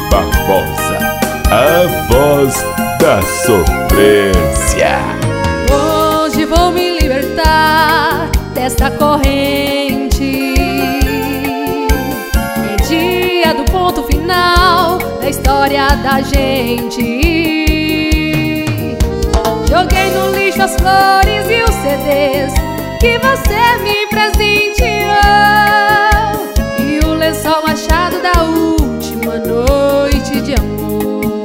Barbosa, a voz da sofrência. Hoje vou me libertar desta corrente. É dia do ponto final da história da gente. Joguei no lixo as flores e os CDs que você me presenteou, e o lençol machado da última noite de amor.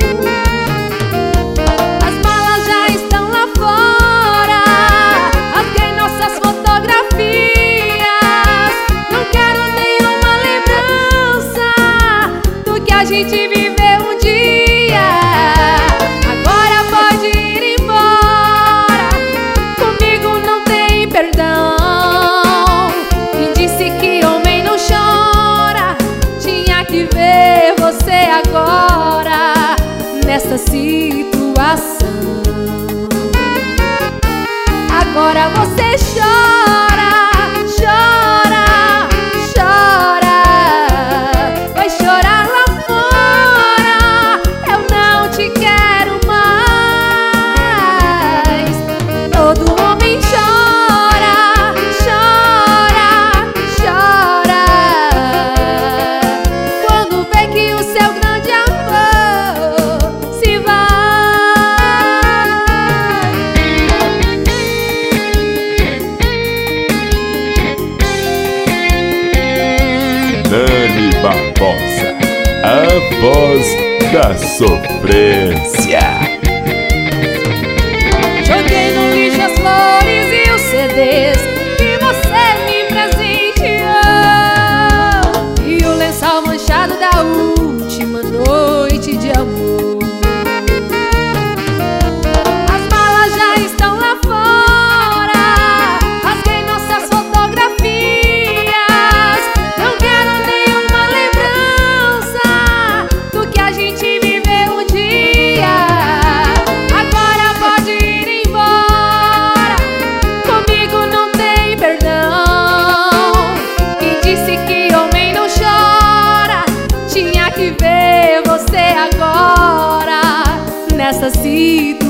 As malas já estão lá fora, rasguei nossas fotografias. Não quero nenhuma lembrança do que a gente viveu um dia. Agora pode ir embora, comigo não tem perdão. Quem disse que homem não chora tinha que ver você agora nessa situação. Agora você chora, chora, chora, vai chorar lá fora. Eu não te quero mais. Todo homem chora, chora, chora quando vê que o seu grande amor se vai. Nani Barbosa, a voz da sofrência. Joguei no lixo as flores e os CDs que você me presenteou, e o lençol manchado da última noite de amor. As malas já estão lá fora, rasguei nossas fotografias. Não quero nenhuma lembrança do que a gente viveu um dia. Agora pode ir embora, comigo não tem perdão. Quem disse que homem não chora tinha que ver você agora nessa situação.